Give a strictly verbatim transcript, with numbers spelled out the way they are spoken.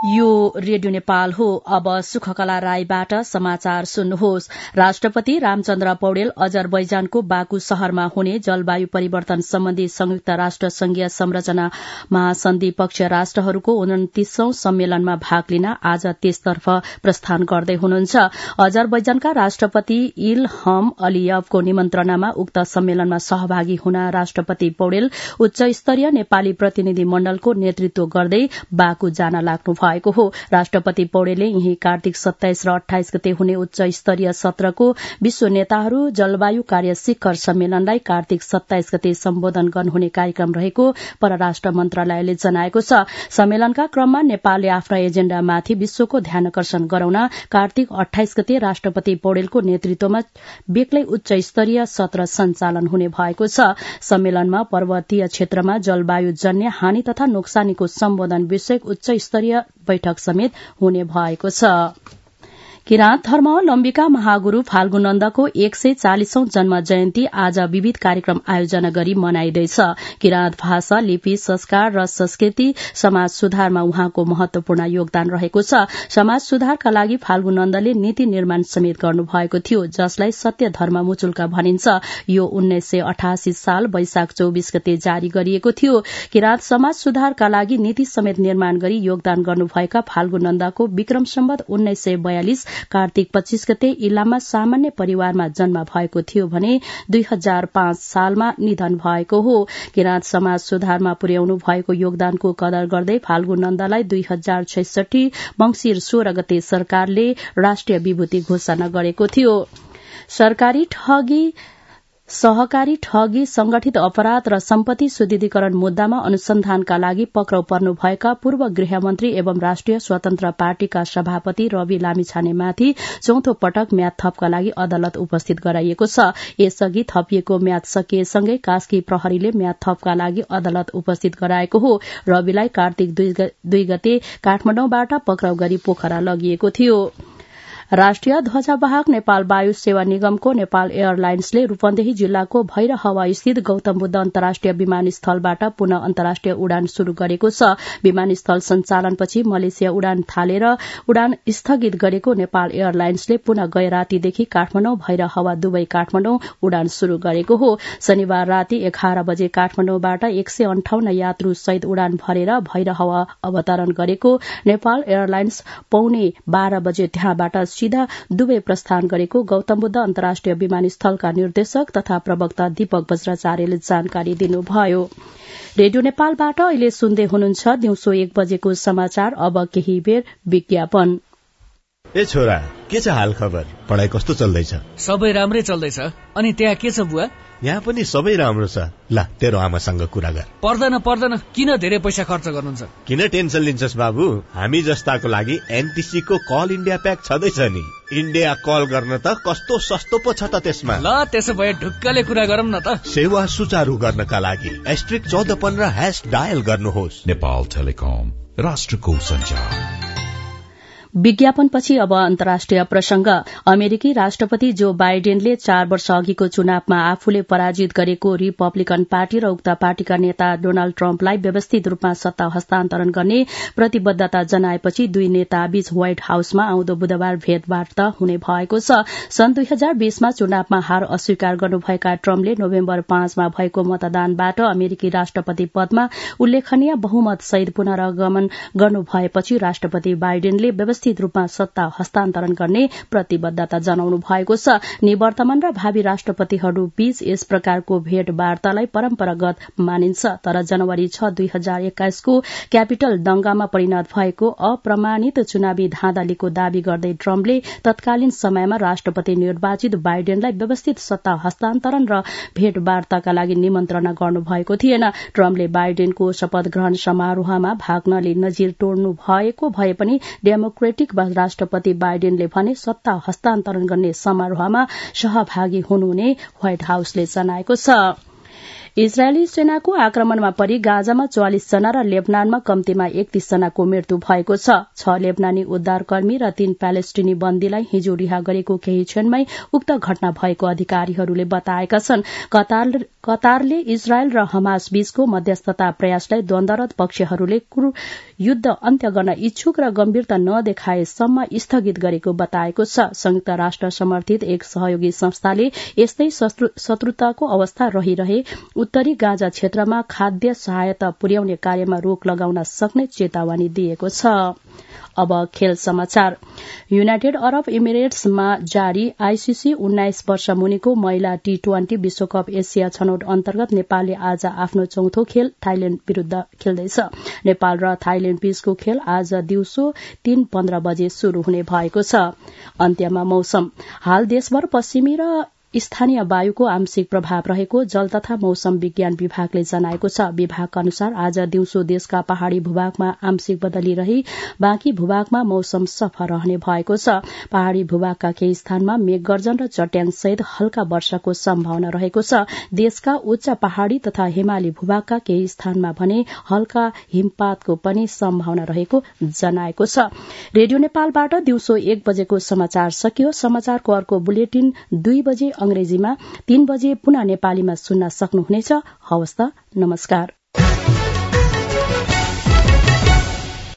यो रेडियो नेपाल हो। अब सुखकला राईबाट समाचार सुन्नुहोस्। राष्ट्रपति रामचन्द्र पौडेल अजरबैजानको बाकु शहरमा हुने जलवायु परिवर्तन सम्बन्धी संयुक्त राष्ट्र संघीय संरचना महासन्धि पक्षीय राष्ट्रहरूको उन्तिसौं सम्मेलनमा भाग लिन आज त्यसतर्फ प्रस्थान गर्दै हुनुहुन्छ। अजरबैजानका राष्ट्रपति इल्हम अलियवको निमन्त्रणामा उक्त सम्मेलनमा सहभागी हुन राष्ट्रपति पौडेल उच्च स्तरीय नेपाली प्रतिनिधि मण्डलको नेतृत्व गर्दै बाकु जान लाग्नु भयो हो। राष्ट्रपति पौडेलले यही कार्तिक सत्ताइस र अठाइस गते हुने उच्च स्तरीय सत्रको विश्व नेताहरू जलवायु कार्य शिखर सम्मेलनलाई कार्तिक सत्ताइस गते सम्बोधन गर्नुहुने कार्यक्रम रहेको परराष्ट्र मन्त्रालयले जनाएको छ। सम्मेलनका क्रममा नेपालले आफ्ना एजेण्डामाथि विश्वको ध्यानकर्षण गराउन कार्तिक अठाइस गते राष्ट्रपति पौडेलको नेतृत्वमा बेग्लै उच्च स्तरीय सत्र सञ्चालन हुने भएको छ। सम्मेलनमा पर्वतीय क्षेत्रमा जलवायु जन्य हानि तथा नोक्सानीको सम्बोधन विषयक उच्च स्तरीय बैठक समेत हुने भएको छ। किराँत धर्मावलम्बीका महागुरू फाल्गु नन्दको एक सय चालिसौं जन्म जयन्ती आज विविध कार्यक्रम आयोजना गरी मनाइँदैछ। किराँत भाषा, लिपि, संस्कार र संस्कृति समाज सुधारमा उहाँको महत्वपूर्ण योगदान रहेको छ। समाज सुधारका लागि फाल्गु नन्दले नीति निर्माण समेत गर्नुभएको थियो, जसलाई सत्य धर्म मुचुल्का भनिन्छ। यो उन्नाइस सय अठासी साल वैशाख चौबिस गते जारी गरिएको थियो। किराँत समाज सुधारका लागि नीति समेत निर्माण गरी योगदान गर्नुभएका फाल्गु नन्दको विक्रम सम्वत उन्नाइस सय बयालिस कार्तिक पच्चीस गते इलाममा सामान्य परिवारमा जन्म भएको थियो भने दुई हजार पाँच सालमा निधन भएको हो। किराँत समाज सुधारमा पुर्याउनु भएको योगदानको कदर गर्दै फाल्गु नन्दलाई दुई हजार छैसठी मंसिर सोह्र गते सरकारले राष्ट्रिय विभूति घोषणा गरेको थियो। सरकारी ठगी सहकारी ठगी, संगठित अपराध र सम्पत्ति सुदृढीकरण मुद्दामा अनुसन्धानका लागि पक्राउ पर्नुभएका पूर्व गृहमन्त्री एवं राष्ट्रिय स्वतन्त्र पार्टीका सभापति रवि लामिछानेमाथि चौथो पटक म्याद थपका लागि अदालत उपस्थित गराइएको छ। यसअघि थपिएको म्याद सकिएसँगै कास्की प्रहरीले म्याद थपका लागि अदालत उपस्थित गराएको हो। रविलाई कार्तिक दुई गते काठमाडौँबाट पक्राउ गरी पोखरा लगिएको थियो। राष्ट्रिय ध्वजावाहक नेपाल वायु सेवा निगमको नेपाल एयरलाइन्सले रूपन्देही जिल्लाको भैरहवा स्थित गौतम बुद्ध अन्तर्राष्ट्रिय विमानस्थलबाट पुनः अन्तर्राष्ट्रिय उडान शुरू गरेको छ। विमानस्थल सञ्चालनपछि मलेसिया उडान थालेर उडान स्थगित गरेको नेपाल एयरलाइन्सले पुनः गए रातीदेखि काठमाडौँ भैरहवा दुवै काठमाडौँ उडान शुरू गरेको हो। शनिबार राति एघार बजे काठमाडौँबाट एक सय अन्ठाउन्न यात्रु सहित उडान भरेर भैरहवा अवतरण गरेको नेपाल एयरलाइन्स पौने बाह्र बजे त्यहाँबाट सीधा दुवै प्रस्थान गरेको गौतम बुद्ध अन्तर्राष्ट्रिय विमानस्थलका निर्देशक तथा प्रवक्ता दीपक बज्राचार्यले जानकारी दिनुभयो। रेडियो नेपालबाट अहिले सुन्दै हुनुहुन्छ दिउँसो एक बजेको समाचार। अब केही बेर विज्ञापन। ए छोरा, के छ हाल खबर? पढाइ कस्तो चल्दैछ? सबै राम्रै चल्दैछ। अनि त्यहाँ के छ बुवा? यहाँ पनि सबै राम्रो छ। ल तेरो आमासँग कुरा गर। पर्दैन पर्दैन, किन धेरै पैसा खर्च गर्नुहुन्छ? किन टेन्सन लिन्छस् बाबु? हामी जस्ताको लागि एनटीसी को कल इन्डिया प्याक छँदैछ नि। इन्डिया कल गर्न त कस्तो सस्तो पो छ त त्यसमा। ल त्यसो भए ढुक्कले कुरा गरौँ न त। सेवा सुचारू गर्नका लागि एस्ट्रिक चौध पन्ध्र ह्याश डायल गर्नुहोस्। नेपाल टेलिकम, राष्ट्रको सञ्चार। विज्ञापनपछि अब अन्तर्राष्ट्रिय प्रसंग। अमेरिकी राष्ट्रपति जो बाइडेनले चार वर्ष अघिको चुनावमा आफूले पराजित गरेको रिपब्लिकन पार्टी र उक्त पार्टीका नेता डोनाल्ड ट्रम्पलाई व्यवस्थित रूपमा सत्ता हस्तान्तरण गर्ने प्रतिबद्धता जनाएपछि दुई नेताबीच व्हाइट हाउसमा आउँदो बुधबार भेटवार्ता हुने भएको छ। सन् दुई हजार बीसमा चुनावमा हार अस्वीकार गर्नुभएका ट्रम्पले नोभेम्बर पाँचमा भएको मतदानबाट अमेरिकी राष्ट्रपति पदमा उल्लेखनीय बहुमत सहित पुनरागमन गर्नुभएपछि राष्ट्रपति बाइडेनले व्यवस्थित रूपमा सत्ता हस्तान्तरण गर्ने प्रतिबद्धता जनाउनु भएको छ। निवर्तमान र भावी राष्ट्रपतिहरू बीच यस प्रकारको भेटवार्तालाई परम्परागत मानिन्छ। तर जनवरी छ दुई हजार एक्काइसको क्यापिटल दंगामा परिणत भएको अप्रमाणित चुनावी धाँधलीको दावी गर्दै ट्रम्पले तत्कालीन समयमा राष्ट्रपति निर्वाचित बाइडेनलाई व्यवस्थित सत्ता हस्तान्तरण र भेटवार्ताका लागि निमन्त्रणा गर्नुभएको थिएन। ट्रम्पले बाइडेनको शपथ ग्रहण समारोहमा भाग्नले नजिर तोड्नु भएको भए पनि डेमोक्रेटिक राष्ट्रपति बाइडेनले भने सत्ता हस्तान्तरण गर्ने समारोहमा सहभागी हुनुहुने व्हाइट हाउसले जनाएको छ। इजरायली सेनाको आक्रमणमा परि गाजामा चौवालिस जना र लेबनानमा कम्तीमा एकतीस जनाको मृत्यु भएको छ छ लेबनानी उद्धारकर्मी र तीन प्यालेस्टिनी बन्दीलाई हिजो रिहा गरेको केही क्षणमै उक्त घटना भएको अधिकारीहरूले बताएका छन्। कतार, कतारले इजरायल र हमास बीचको मध्यस्थता प्रयासलाई द्वन्द्वरत पक्षहरूले युद्ध अन्त्य गर्न इच्छुक र गम्भीरता नदेखाएसम्म स्थगित गरेको बताएको छ। संयुक्त राष्ट्र समर्थित एक सहयोगी संस्थाले यस्तै शत्रुताको अवस्था रहिरहे उत्तरी गाजा क्षेत्रमा खाद्य सहायता पुर्याउने कार्यमा रोक लगाउन सक्ने चेतावनी दिएको छ। अब खेल समाचार। युनाइटेड अरब इमिरेट्समा जारी आईसीसी उन्नाइस वर्ष मुनिको महिला टी ट्वेन्टी विश्वकप एसिया छनौट अन्तर्गत नेपालले आज आफ्नो चौथो खेल थाइल्याण्ड विरूद्ध खेल्दैछ। नेपाल र थाइल्याण्ड बीचको खेल आज दिउँसो तीन पन्ध्र बजे शुरू हुने भएको छ। अन्त्यमा मौसम। हाल देशभर पश्चिमी र स्थानीय वायुको आंशिक प्रभाव रहेको जल तथा मौसम विज्ञान विभागले जनाएको छ। विभागका अनुसार आज दिउँसो देशका पहाड़ी भूभागमा आंशिक बदली रही बाँकी भूभागमा मौसम सफा रहने भएको छ। पहाड़ी भूभागका केही स्थानमा मेघगर्जन र चट्याङ सहित हल्का वर्षाको सम्भावना रहेको छ। देशका उच्च पहाड़ी तथा हिमाली भूभागका केही स्थानमा भने हल्का हिमपातको पनि सम्भावना रहेको जनाएको छ। रेडियो नेपालबाट दिउँसो एक बजेको समाचार सकियो। समाचारको अर्को बुलेटिन दुई बजे अंग्रेजीमा, तीन बजे पुनः नेपालीमा सुन्न सक्नुहुनेछ। हवस् त, नमस्कार।